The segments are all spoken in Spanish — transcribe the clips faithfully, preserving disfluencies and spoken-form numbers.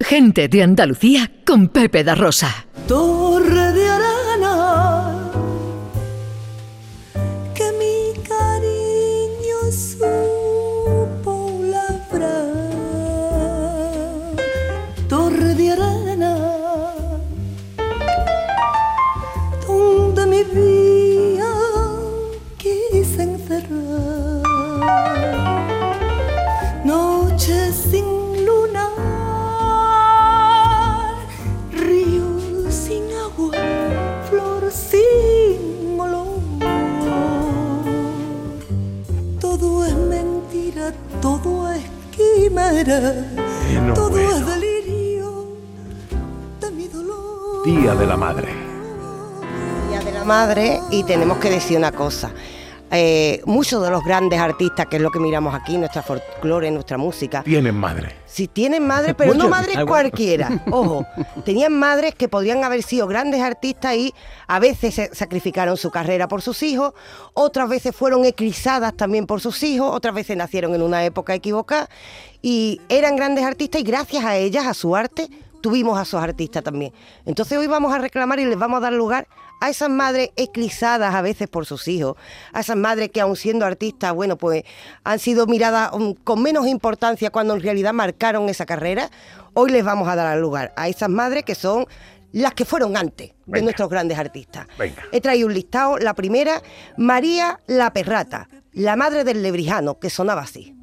Gente de Andalucía con Pepe da Rosa. Torre de arena, que mi cariño supo labrar. Torre de arena, donde mi vida quise encerrar. Noche sin luna, río sin agua, flor sin olor. Todo es mentira, todo es quimera, no, todo bueno. es delirio de mi dolor. Día de la Madre. Día de la Madre, y tenemos que decir una cosa. Eh, muchos de los grandes artistas, que es lo que miramos aquí, nuestra folclore, nuestra música, Tienen madre. si tienen madre, pero no Muchos. madres Ah, bueno. cualquiera, ojo, tenían madres que podrían haber sido grandes artistas y a veces se sacrificaron su carrera por sus hijos, otras veces fueron eclipsadas también por sus hijos, otras veces nacieron en una época equivocada y eran grandes artistas, y gracias a ellas, a su arte, tuvimos a esos artistas también. Entonces hoy vamos a reclamar y les vamos a dar lugar a esas madres eclipsadas a veces por sus hijos, a esas madres que aun siendo artistas, bueno, pues han sido miradas um, con menos importancia cuando en realidad marcaron esa carrera. Hoy les vamos a dar lugar a esas madres que son las que fueron antes Venga. de nuestros grandes artistas. Venga. He traído un listado. La primera, María la Perrata, la madre del Lebrijano, que sonaba así.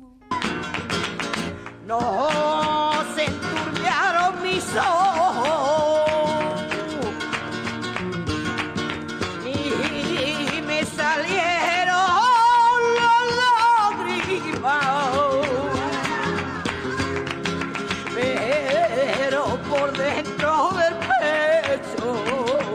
No se enturbiaron mis ojos y me salieron las lágrimas, pero por dentro del pecho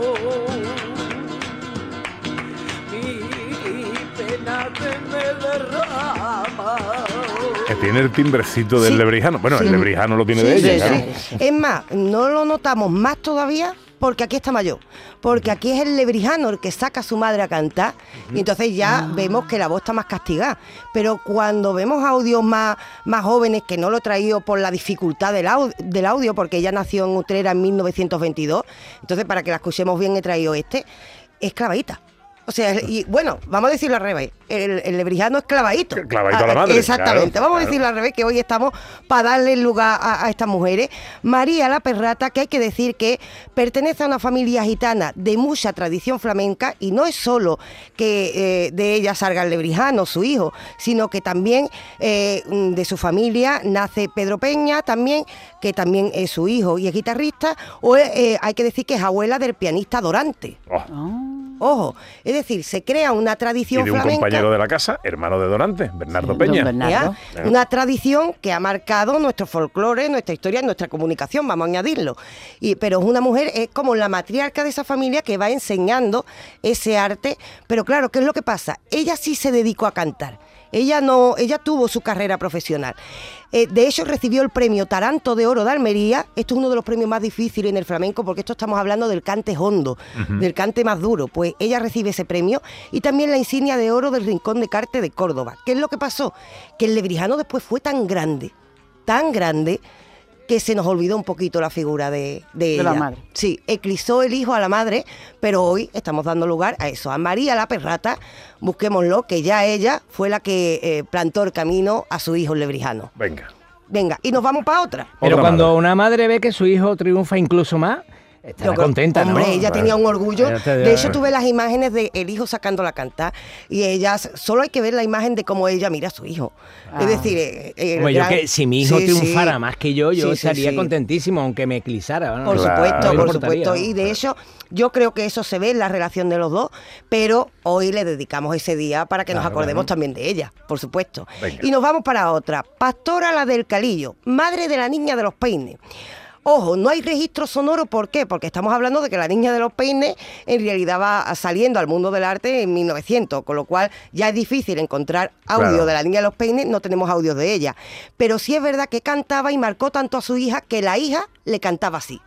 mi pena se me derrama. Que tiene el timbrecito del Sí. lebrijano. Bueno, Sí. el lebrijano lo tiene Sí, de sí, ella, sí. claro. Es más, no lo notamos más todavía porque aquí está mayor. Porque aquí es el lebrijano el que saca a su madre a cantar y entonces ya vemos que la voz está más castigada. Pero cuando vemos audios más, más jóvenes, que no lo he traído por la dificultad del audio, del audio, porque ella nació en Utrera en mil novecientos veintidós, entonces para que la escuchemos bien he traído este, es clavadita. O sea, y bueno, vamos a decirlo al revés, el, el lebrijano es clavadito. Clavadito a la madre, Exactamente, claro, vamos claro. a decirlo al revés, que hoy estamos para darle lugar a, a estas mujeres. María la Perrata, que hay que decir que pertenece a una familia gitana de mucha tradición flamenca, y no es solo que eh, de ella salga el lebrijano, su hijo, sino que también eh, de su familia nace Pedro Peña, también, que también es su hijo y es guitarrista, o eh, hay que decir que es abuela del pianista Dorante. Oh. Ojo, es decir, se crea una Y tradición de un flamenca. compañero de la casa, hermano de Donante, Bernardo Sí, Peña. don Bernardo. ¿Ya? Una tradición que ha marcado nuestro folclore, nuestra historia, nuestra comunicación, vamos a añadirlo. Y, pero es una mujer, es como la matriarca de esa familia que va enseñando ese arte. Pero claro, ¿qué es lo que pasa? Ella sí se dedicó a cantar. Ella no, ella tuvo su carrera profesional. Eh, de hecho, recibió el premio Taranto de Oro de Almería. Esto es uno de los premios más difíciles en el flamenco, porque esto estamos hablando del cante hondo, uh-huh. del cante más duro. Pues ella recibe ese premio, y también la insignia de oro del Rincón de Carte de Córdoba. ¿Qué es lo que pasó? Que el lebrijano después fue tan grande, tan grande, que se nos olvidó un poquito la figura de, de, de ella. la madre. Sí, eclipsó el hijo a la madre, pero hoy estamos dando lugar a eso, a María la Perrata, busquémoslo, que ya ella fue la que eh, plantó el camino a su hijo el lebrijano. Venga. Venga, y nos vamos para otra. Pero Otra cuando madre. una madre ve que su hijo triunfa incluso más, estará Yo creo- contenta, ¿no? Hombre, ella Bueno. tenía un orgullo. Ella te- De hecho, tuve las imágenes de el hijo sacándola a cantar, y ella, solo hay que ver la imagen de cómo ella mira a su hijo. Ah. Es decir, eh, eh, el Hombre, yo gran- que si mi hijo Sí, triunfara sí. más que yo, yo Sí, sí, estaría sí. contentísimo, aunque me eclipsara. ¿no? Por Claro. supuesto, No me por importaría, supuesto. ¿no? Y de hecho, yo creo que eso se ve en la relación de los dos, pero hoy le dedicamos ese día para que nos Claro, acordemos claro. también de ella, por supuesto. Venga. Y nos vamos para otra. Pastora la del Calillo, madre de la niña de los peines. Ojo, no hay registro sonoro, ¿por qué? Porque estamos hablando de que la niña de los peines en realidad va saliendo al mundo del arte en mil novecientos, con lo cual ya es difícil encontrar audio Claro. de la niña de los peines, no tenemos audios de ella. Pero sí es verdad que cantaba y marcó tanto a su hija que la hija le cantaba así.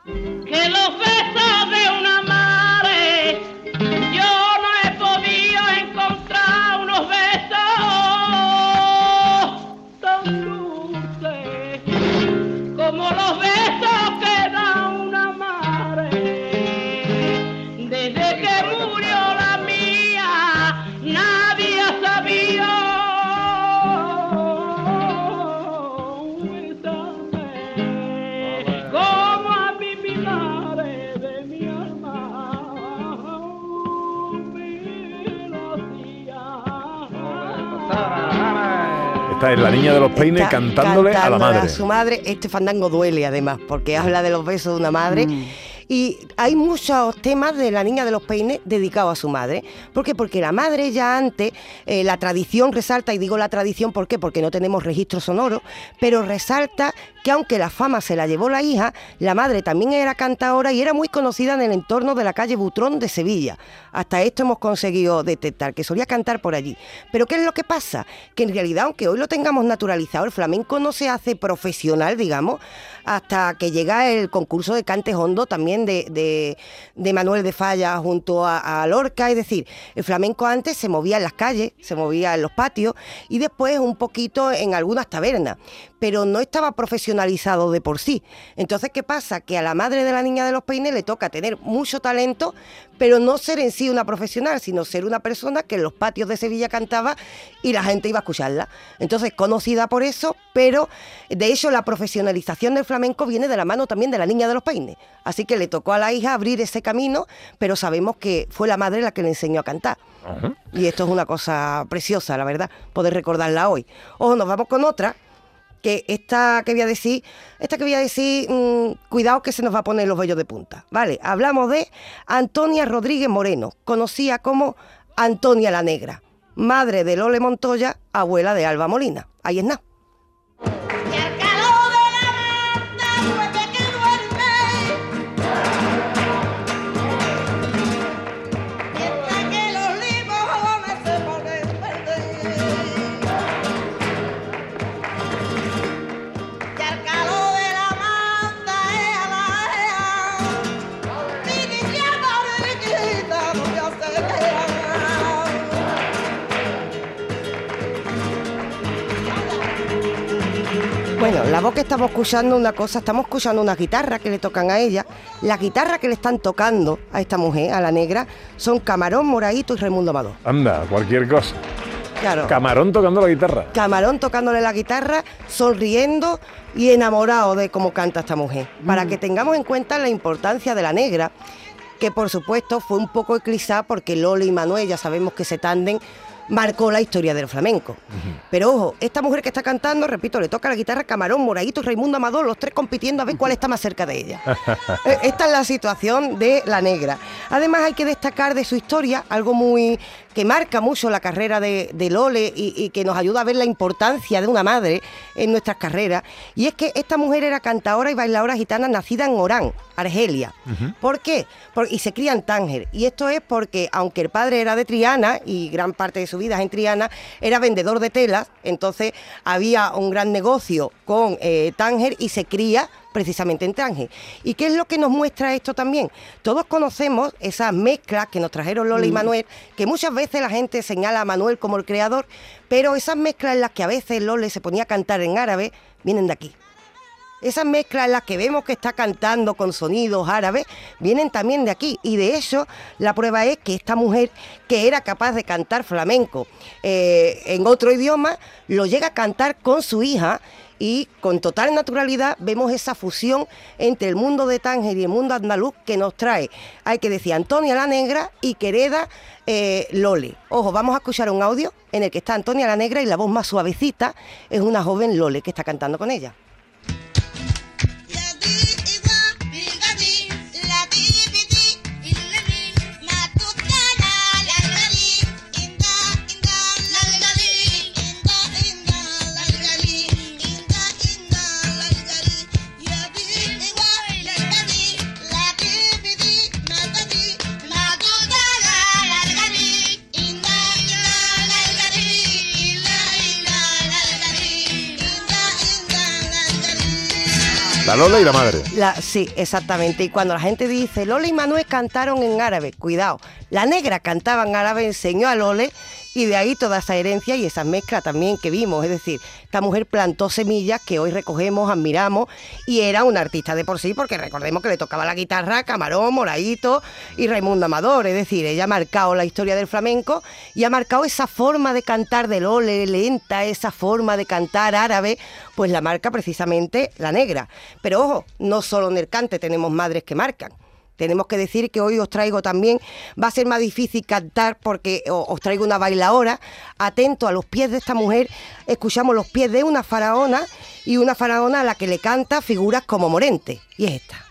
Que los besos de una madre yo no he podido encontrar unos besos tan dulces como los besos Esta es la niña de los peines Está cantándole, a la cantándole madre. a su madre. Este fandango duele además, porque habla de los besos de una madre. Mm. Y hay muchos temas de la niña de los peines dedicados a su madre. ¿Por qué? Porque la madre ya antes, eh, la tradición resalta, y digo la tradición, ¿por qué? Porque no tenemos registro sonoro, pero resalta que aunque la fama se la llevó la hija, la madre también era cantadora y era muy conocida en el entorno de la calle Butrón de Sevilla. Hasta esto hemos conseguido detectar, que solía cantar por allí. Pero ¿qué es lo que pasa? Que en realidad, aunque hoy lo tengamos naturalizado, el flamenco no se hace profesional, digamos, hasta que llega el concurso de Cantes Hondo también de, de, de Manuel de Falla junto a, a Lorca. Es decir, el flamenco antes se movía en las calles, se movía en los patios y después un poquito en algunas tabernas, pero no estaba profesionalizado de por sí. Entonces, ¿qué pasa? Que a la madre de la niña de los peines le toca tener mucho talento, pero no ser en sí una profesional, sino ser una persona que en los patios de Sevilla cantaba y la gente iba a escucharla. Entonces, conocida por eso, pero de hecho la profesionalización del flamenco viene de la mano también de la niña de los peines. Así que le tocó a la hija abrir ese camino, pero sabemos que fue la madre la que le enseñó a cantar. Uh-huh. Y esto es una cosa preciosa, la verdad, poder recordarla hoy. Ojo, nos vamos con otra, que esta que voy a decir, esta que voy a decir, mmm, cuidado que se nos va a poner los vellos de punta. Vale, hablamos de Antonia Rodríguez Moreno, conocida como Antonia la Negra, madre de Lole Montoya, abuela de Alba Molina. Ahí es nada. Bueno, la voz que estamos escuchando una cosa, estamos escuchando una guitarra que le tocan a ella. Las guitarras que le están tocando a esta mujer, a la negra, son Camarón, Moraíto y Raimundo Amador. Anda, cualquier cosa. Claro. Camarón tocando la guitarra. Camarón tocándole la guitarra, sonriendo y enamorado de cómo canta esta mujer. Mm. Para que tengamos en cuenta la importancia de la negra, que por supuesto fue un poco eclipsada porque Lole y Manuel, ya sabemos que ese tándem marcó la historia del flamenco. Uh-huh. Pero ojo, esta mujer que está cantando, repito, le toca la guitarra Camarón, Moraíto y Raimundo Amador, los tres compitiendo a ver cuál está más cerca de ella. Esta es la situación de la negra. Además hay que destacar de su historia algo muy que marca mucho la carrera de, de Lole y, y que nos ayuda a ver la importancia de una madre en nuestras carreras, y es que esta mujer era cantadora y bailadora gitana nacida en Orán, Argelia. Uh-huh. ¿Por qué? Por, y se cría en Tánger, y esto es porque aunque el padre era de Triana y gran parte de su vida es en Triana, era vendedor de telas, entonces había un gran negocio con eh, Tánger y se cría precisamente en Tánger. ¿Y qué es lo que nos muestra esto también? Todos conocemos esas mezclas que nos trajeron Lole mm. y Manuel, que muchas veces la gente señala a Manuel como el creador, pero esas mezclas en las que a veces Lole se ponía a cantar en árabe, vienen de aquí. Esas mezclas en las que vemos que está cantando con sonidos árabes, vienen también de aquí. Y de hecho, la prueba es que esta mujer, que era capaz de cantar flamenco eh, en otro idioma, lo llega a cantar con su hija, y con total naturalidad vemos esa fusión entre el mundo de Tánger y el mundo andaluz que nos trae, hay que decir, Antonia la Negra y que hereda eh, Lole. Ojo, vamos a escuchar un audio en el que está Antonia la Negra y la voz más suavecita es una joven Lole que está cantando con ella. La Lola y la madre. La, sí, exactamente. Y cuando la gente dice, Lole y Manuel cantaron en árabe, cuidado, la negra cantaba en árabe, enseñó a Lole, y de ahí toda esa herencia y esa mezcla también que vimos. Es decir, esta mujer plantó semillas que hoy recogemos, admiramos, y era una artista de por sí, porque recordemos que le tocaba la guitarra Camarón, Moraíto y Raimundo Amador. Es decir, ella ha marcado la historia del flamenco y ha marcado esa forma de cantar de Lole, lenta, esa forma de cantar árabe, pues la marca precisamente la negra. Pero ojo, no solo en el cante tenemos madres que marcan. Tenemos que decir que hoy os traigo también, va a ser más difícil cantar porque os traigo una bailaora. Atento a los pies de esta mujer, escuchamos los pies de una faraona y una faraona a la que le canta figuras como Morente. Y es esta.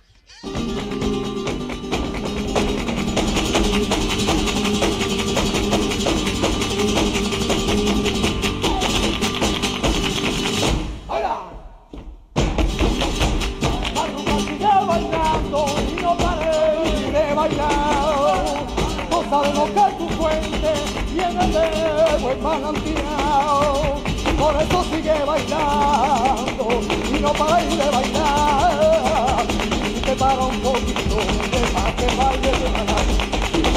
Sabemos que tu fuente viene de buen manantial, por eso sigue bailando y no pares de bailar. Y te para un poquito de más que baile de manantial.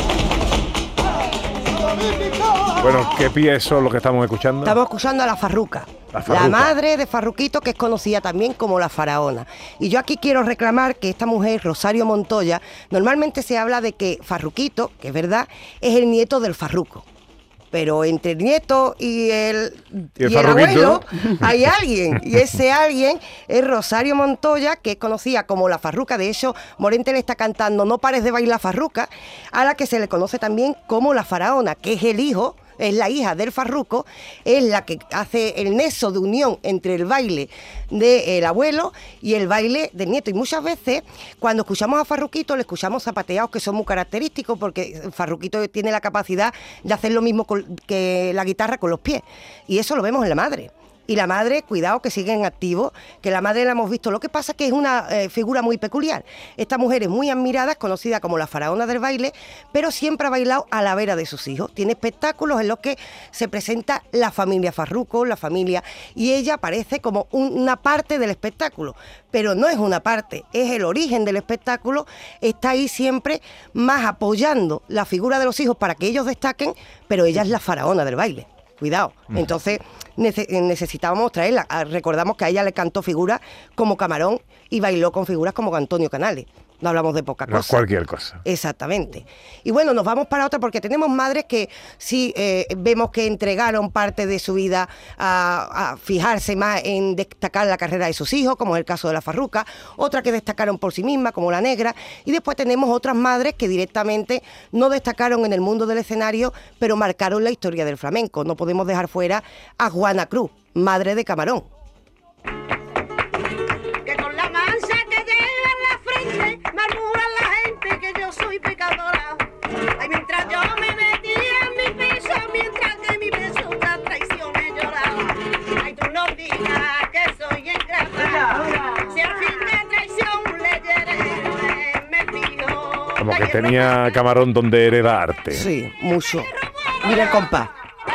Bueno, ¿qué pies son los que estamos escuchando? Estamos escuchando a la Farruca, la, Farruca. la madre de Farruquito, que es conocida también como la faraona. Y yo aquí quiero reclamar que esta mujer, Rosario Montoya, normalmente se habla de que Farruquito, que es verdad, es el nieto del Farruco. Pero entre el nieto y el, y el, y el abuelo hay alguien, y ese alguien es Rosario Montoya, que es conocida como la Farruca. De hecho, Morente le está cantando No pares de bailar Farruca, a la que se le conoce también como la faraona, que es el hijo, es la hija del Farruco, es la que hace el nexo de unión entre el baile del abuelo y el baile del nieto. Y muchas veces, cuando escuchamos a Farruquito, le escuchamos zapateados que son muy característicos, porque Farruquito tiene la capacidad de hacer lo mismo con, que la guitarra con los pies. Y eso lo vemos en la madre. Y la madre, cuidado, que sigue en activo, que la madre la hemos visto. Lo que pasa es que es una eh, figura muy peculiar. Esta mujer es muy admirada, es conocida como la faraona del baile, pero siempre ha bailado a la vera de sus hijos. Tiene espectáculos en los que se presenta la familia Farruco, la familia, y ella aparece como un, una parte del espectáculo. Pero no es una parte, es el origen del espectáculo. Está ahí siempre más apoyando la figura de los hijos para que ellos destaquen, pero ella es la faraona del baile. Cuidado. Entonces nece- necesitábamos traerla. Recordamos que a ella le cantó figuras como Camarón y bailó con figuras como Antonio Canales. No hablamos de poca cosa. No es cualquier cosa. Exactamente. Y bueno, nos vamos para otra porque tenemos madres que sí eh, vemos que entregaron parte de su vida a, a fijarse más en destacar la carrera de sus hijos, como es el caso de la Farruca, otras que destacaron por sí mismas, como la Negra, y después tenemos otras madres que directamente no destacaron en el mundo del escenario, pero marcaron la historia del flamenco. No podemos dejar fuera a Juana Cruz, madre de Camarón. Murmura la gente que yo soy pecadora. Ay, mientras yo me metía en mi peso, mientras que mi beso la traiciones lloraba. Ay, tú no digas que soy ingrata. Si al fin de traición le llegué, me fijo. Como que tenía Camarón donde heredarte. Sí, mucho. Mira el compás.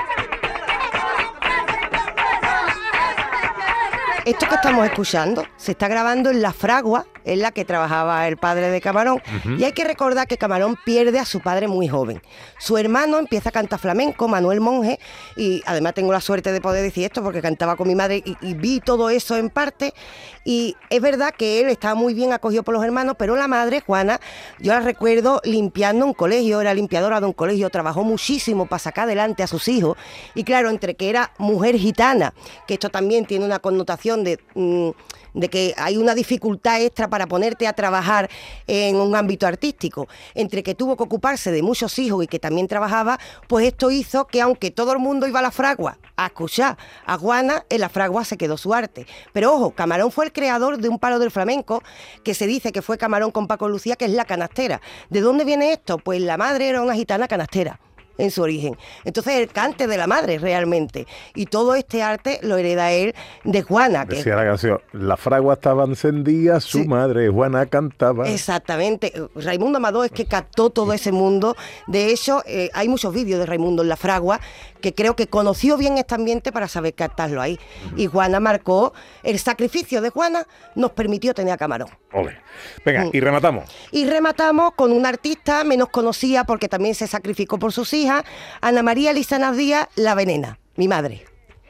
Esto que estamos escuchando se está grabando en La Fragua, en la que trabajaba el padre de Camarón. Uh-huh. Y hay que recordar que Camarón pierde a su padre muy joven. Su hermano empieza a cantar flamenco, Manuel Monge, y además tengo la suerte de poder decir esto porque cantaba con mi madre y, y vi todo eso en parte. Y es verdad que él estaba muy bien acogido por los hermanos, pero la madre, Juana, yo la recuerdo limpiando un colegio, era limpiadora de un colegio, trabajó muchísimo para sacar adelante a sus hijos. Y claro, entre que era mujer gitana, que esto también tiene una connotación de, de que hay una dificultad extra para ponerte a trabajar en un ámbito artístico, entre que tuvo que ocuparse de muchos hijos y que también trabajaba, pues esto hizo que aunque todo el mundo iba a La Fragua a escuchar a Juana, en La Fragua se quedó su arte. Pero ojo, Camarón fue el creador de un palo del flamenco que se dice que fue Camarón con Paco Lucía, que es la canastera. ¿De dónde viene esto? Pues la madre era una gitana canastera en su origen. Entonces el cante de la madre realmente. Y todo este arte lo hereda él de Juana. Que decía la canción, la fragua estaba encendida, su sí. madre Juana cantaba. Exactamente. Raimundo Amador es que captó todo ese mundo. De hecho, eh, hay muchos vídeos de Raimundo en La Fragua que creo que conoció bien este ambiente para saber captarlo ahí. Uh-huh. Y Juana marcó, el sacrificio de Juana nos permitió tener a Camarón. Ole. Venga, y rematamos. Y rematamos con una artista menos conocida porque también se sacrificó por sus hijas, Ana María Lizanas Díaz, La Venena, mi madre.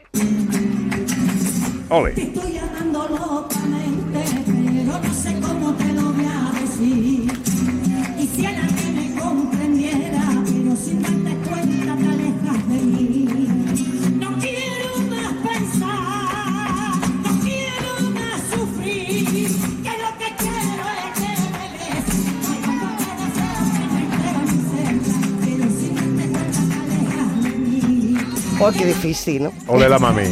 Ole. Te estoy llamando locamente, pero no sé cómo te lo voy a decir. Quisiera que me comprendiera, pero sin darte cuenta te alejas de mí. No quiero más pensar, no quiero más sufrir, que lo que quiero es que me des. Oh, qué difícil, ¿no? Ole la mami.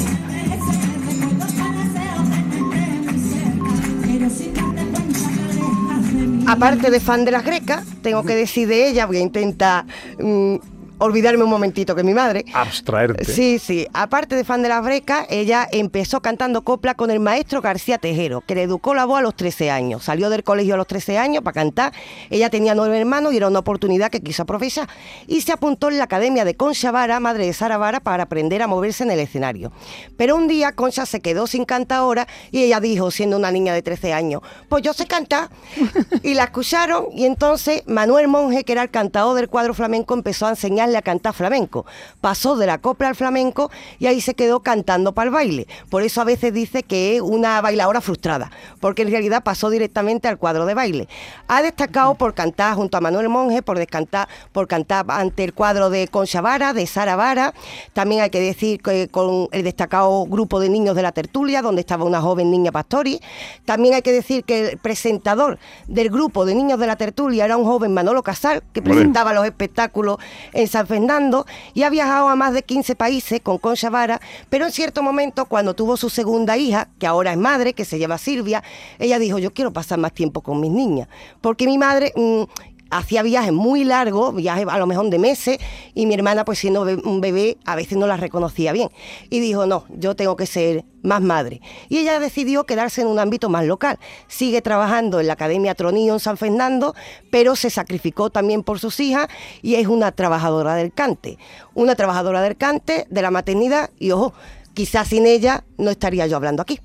Aparte de fan de las grecas, tengo que decir de ella, voy a intentar mm, olvidarme un momentito que mi madre. Abstraerte. Sí, sí. Aparte de fan de las brecas, ella empezó cantando copla con el maestro García Tejero, que le educó la voz a los trece años. Salió del colegio a los trece años para cantar. Ella tenía nueve hermanos y era una oportunidad que quiso aprovechar. Y se apuntó en la academia de Concha Vara, madre de Sara Vara, para aprender a moverse en el escenario. Pero un día Concha se quedó sin cantadora y ella dijo, siendo una niña de trece años, pues yo sé cantar. Y la escucharon y entonces Manuel Monge, que era el cantador del cuadro flamenco, empezó a enseñarle a cantar flamenco. Pasó de la copla al flamenco y ahí se quedó cantando para el baile. Por eso a veces dice que es una bailadora frustrada, porque en realidad pasó directamente al cuadro de baile. Ha destacado por cantar junto a Manuel Monge, por descantar, por cantar ante el cuadro de Concha Vara, de Sara Vara. También hay que decir que con el destacado grupo de niños de la tertulia, donde estaba una joven niña Pastori. También hay que decir que el presentador del grupo de niños de la tertulia era un joven Manolo Casal, que presentaba los espectáculos en San Fernando, y ha viajado a más de quince países con Concha Vara, pero en cierto momento, cuando tuvo su segunda hija, que ahora es madre, que se llama Silvia, ella dijo, yo quiero pasar más tiempo con mis niñas, porque mi madre mmm, hacía viajes muy largos, viajes a lo mejor de meses, y mi hermana, pues siendo un bebé, a veces no la reconocía bien. Y dijo, no, yo tengo que ser más madre. Y ella decidió quedarse en un ámbito más local. Sigue trabajando en la Academia Tronío en San Fernando, pero se sacrificó también por sus hijas y es una trabajadora del cante. Una trabajadora del cante, de la maternidad, y ojo, quizás sin ella no estaría yo hablando aquí.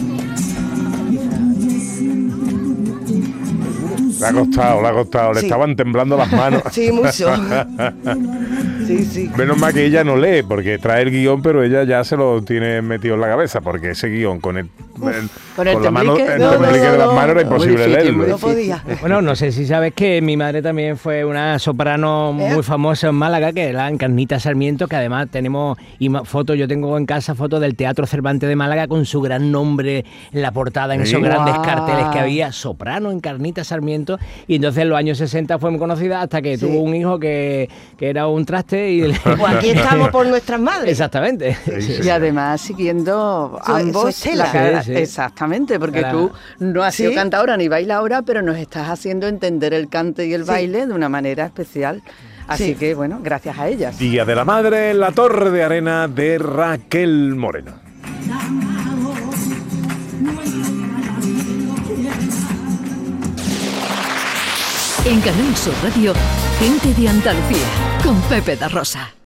Le ha costado, le ha costado, le Sí. estaban temblando las manos. Sí, mucho. Sí, sí. Menos mal que ella no lee, porque trae el guión, pero ella ya se lo tiene metido en la cabeza, porque ese guión con el, el- Con el la mano, temblique. el No, no, temblique no, de las no. manos era Muy imposible difícil, leerlo. muy No podía. Bueno, no sé si sabes que mi madre también fue una soprano ¿Eh? muy famosa en Málaga, que era Encarnita Sarmiento, que además tenemos ima- fotos, yo tengo en casa fotos del Teatro Cervantes de Málaga con su gran nombre en la portada, en Sí. esos grandes Guau. carteles que había, soprano Encarnita Sarmiento, y entonces en los años sesenta fue muy conocida hasta que Sí. tuvo un hijo que, que era un traste y... Pues aquí estamos por nuestras madres. Exactamente. Sí, sí. Y además siguiendo Su- ambos su estela. la cara- Sí, sí. exactamente, porque Claro. tú no has sido Sí. cantadora ni bailadora, pero nos estás haciendo entender el cante y el Sí. baile de una manera especial. Así Sí. que bueno, gracias a ellas. Día de la Madre en la Torre de Arena de Raquel Moreno. En Canal Sur Radio, gente de Andalucía, con Pepe da Rosa.